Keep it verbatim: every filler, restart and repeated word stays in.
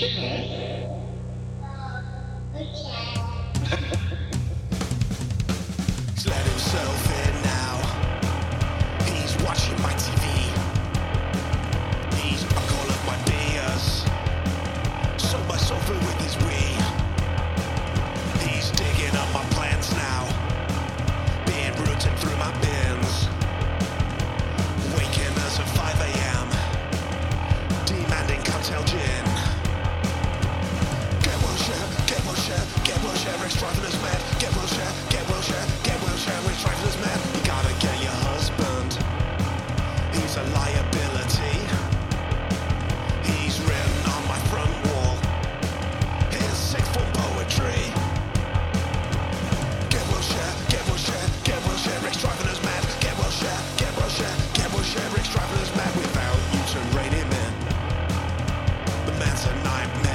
Okay. He's let himself in now. He's watching my T V. He's drunk all of my beers. Sold my sofa with his Wii. He's digging up my plants now. Being rooted through my bins. Waking us at five a.m. Demanding cocktail gin. Get Wilshire, get Wilshire, get Wilshire, Rick's driving us mad. Get Wilshire, get Wilshire, get Wilshire, Rick's driving us mad. You gotta get your husband. He's a liability. He's written on my front wall his sixth form poetry. Get Wilshire, get Wilshire, get Wilshire, Rick's driving us mad. Get Wilshire, get Wilshire, get Wilshire, Rick's driving us mad. Without you to rein him in, the man's a nightmare.